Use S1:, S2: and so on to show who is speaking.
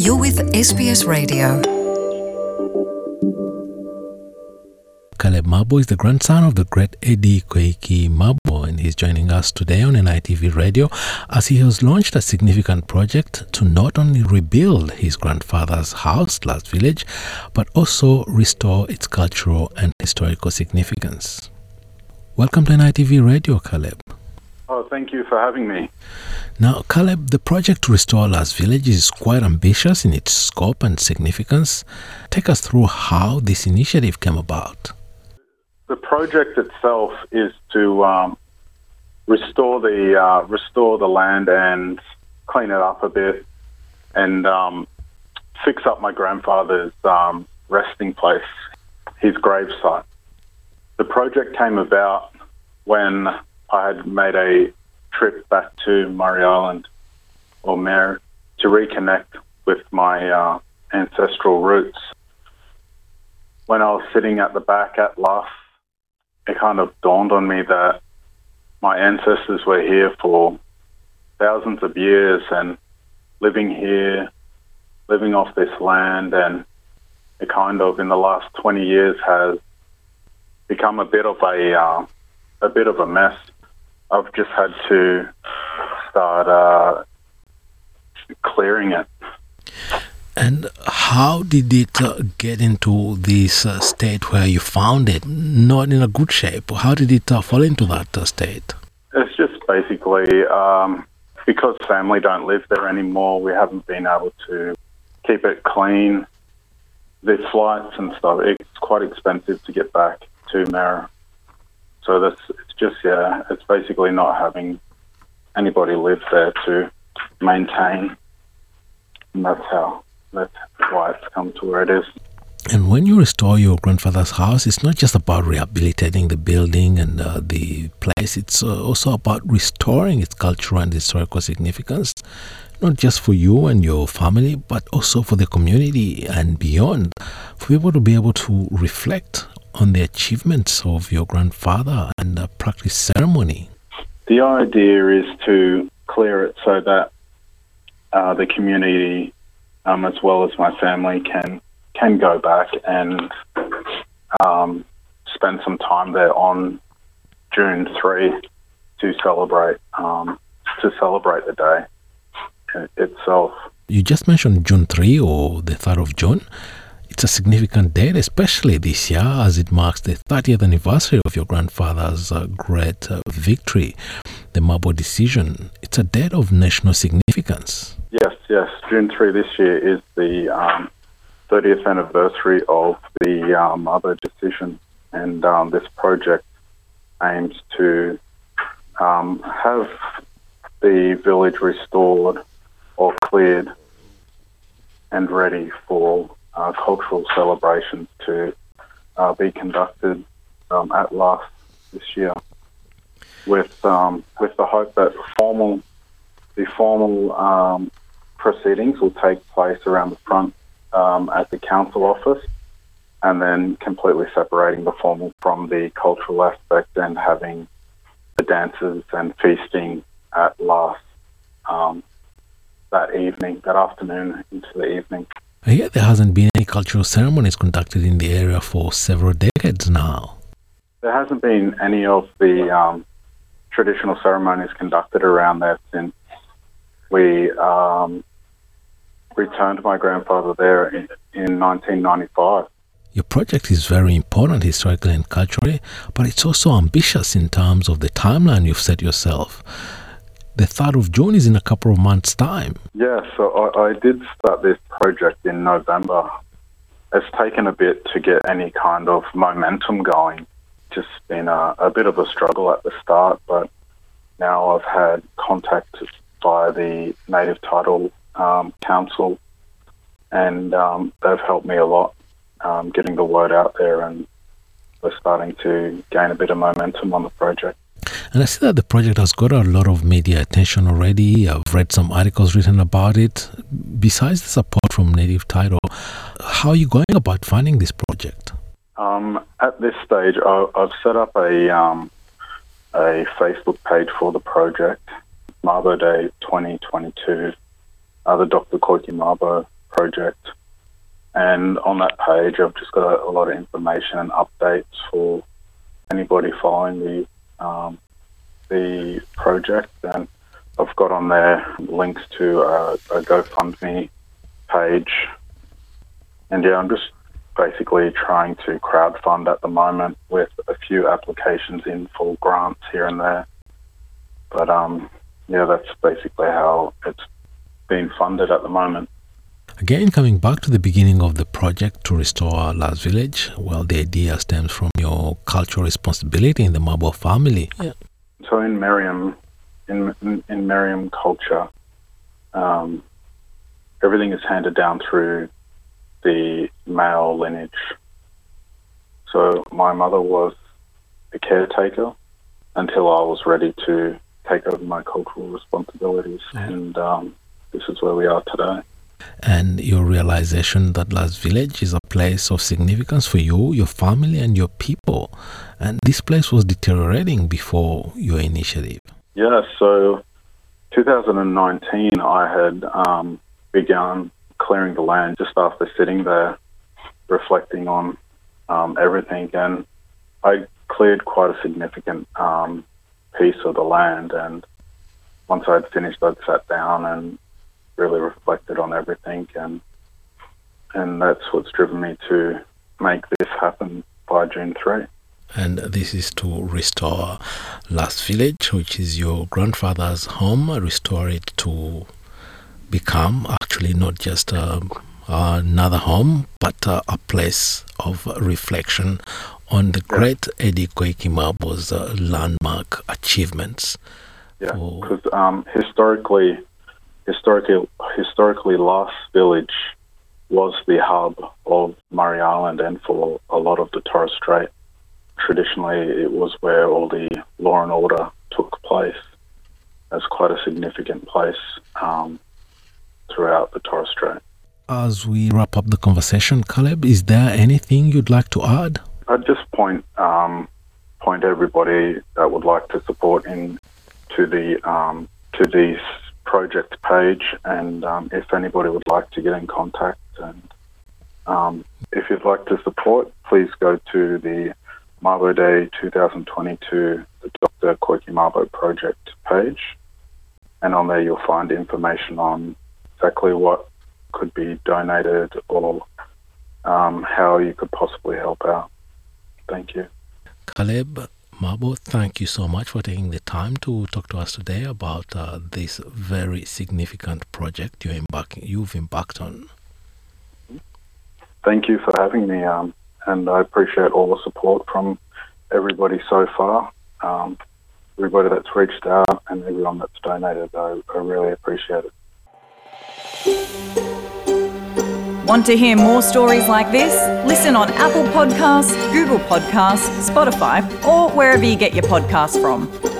S1: You're with SBS Radio.
S2: Caleb Mabo is the grandson of the great Eddie Koiki Mabo, and he's joining us today on NITV Radio as he has launched a significant project to not only rebuild his grandfather's house, Last Village, but also restore its cultural and historical significance. Welcome to NITV Radio, Caleb.
S3: Oh, thank you for having me.
S2: Now, Caleb, the project to restore Last Village is quite ambitious in its scope and significance. Take us through how this initiative came about.
S3: The project itself is to restore the land and clean it up a bit and fix up my grandfather's resting place, his gravesite. The project came about when I had made a trip back to Murray Island or Mare to reconnect with my ancestral roots. When I was sitting at the back at Luff, it kind of dawned on me that my ancestors were here for thousands of years and living here, living off this land, and it kind of in the last 20 years has become a bit of a mess. I've just had to start clearing it.
S2: And how did it get into this state where you found it not in a good shape? How did it fall into that state?
S3: It's just basically because family don't live there anymore, we haven't been able to keep it clean. The flights and stuff, it's quite expensive to get back to Mara. So it's basically not having anybody live there to maintain. And that's why it's come to where it is.
S2: And when you restore your grandfather's house, it's not just about rehabilitating the building and the place, it's also about restoring its cultural and historical significance, not just for you and your family, but also for the community and beyond, for people to be able to reflect on the achievements of your grandfather and practice ceremony.
S3: The idea is to clear it so that the community, as well as my family, can go back and spend some time there on June 3 to celebrate the day itself.
S2: You just mentioned June 3 or the 3rd of June. It's a significant date, especially this year, as it marks the 30th anniversary of your grandfather's great victory, the Mabo decision. It's a date of national significance.
S3: Yes. June 3 this year is the 30th anniversary of the Mabo decision, and this project aims to have the village restored or cleared and ready for cultural celebrations to be conducted at Luff this year, with the hope that the formal proceedings will take place around the front at the council office, and then completely separating the formal from the cultural aspect and having the dances and feasting at Luff that afternoon into the evening.
S2: Yet there hasn't been any cultural ceremonies conducted in the area for several decades now.
S3: There hasn't been any of the traditional ceremonies conducted around there since we returned my grandfather there in 1995.
S2: Your project is very important historically and culturally, but it's also ambitious in terms of the timeline you've set yourself. The 3rd of June is in a couple of months' time.
S3: Yeah, so I did start this project in November. It's taken a bit to get any kind of momentum going. Just been a bit of a struggle at the start, but now I've had contact by the Native Title Council, and they've helped me a lot getting the word out there, and we're starting to gain a bit of momentum on the project.
S2: And I see that the project has got a lot of media attention already. I've read some articles written about it. Besides the support from Native Title, how are you going about funding this project?
S3: At this stage, I've set up a Facebook page for the project, Mabo Day 2022, the Dr. Koiki Mabo project. And on that page, I've just got a lot of information and updates for anybody following the project. And I've got on there links to a GoFundMe page. And yeah, I'm just basically trying to crowdfund at the moment with a few applications in for grants here and there. But yeah, that's basically how it's being funded at the moment.
S2: Again, coming back to the beginning of the project to restore Last Village, well, the idea stems from your cultural responsibility in the Mabo family. Yeah.
S3: So in Meriam culture, everything is handed down through the male lineage. So my mother was the caretaker until I was ready to take over my cultural responsibilities, and this is where we are today.
S2: And your realization that Last Village is a place of significance for you, your family, and your people. And this place was deteriorating before your initiative.
S3: Yeah, so 2019, I had begun clearing the land just after sitting there, reflecting on everything. And I cleared quite a significant piece of the land. And once I'd finished, I'd sat down and really reflected on everything, and that's what's driven me to make this happen by June 3.
S2: And this is to restore Last Village, which is your grandfather's home, restore it to become actually not just another home, but a place of reflection on the great Eddie Koiki Mabo's landmark achievements.
S3: Yeah, because historically, Last Village was the hub of Murray Island and for a lot of the Torres Strait. Traditionally, it was where all the law and order took place. It's quite a significant place throughout the Torres Strait.
S2: As we wrap up the conversation, Caleb, is there anything you'd like to add?
S3: I'd just point everybody that would like to support to the project page, and if anybody would like to get in contact, and if you'd like to support, please go to the Mabo Day 2022, the Dr. Koiki Mabo project page, and on there you'll find information on exactly what could be donated or how you could possibly help out. Thank you.
S2: Caleb Mabo, thank you so much for taking the time to talk to us today about this very significant project you've embarked on.
S3: Thank you for having me, and I appreciate all the support from everybody so far. Everybody that's reached out and everyone that's donated, I really appreciate it.
S4: Want to hear more stories like this? Listen on Apple Podcasts, Google Podcasts, Spotify, or wherever you get your podcasts from.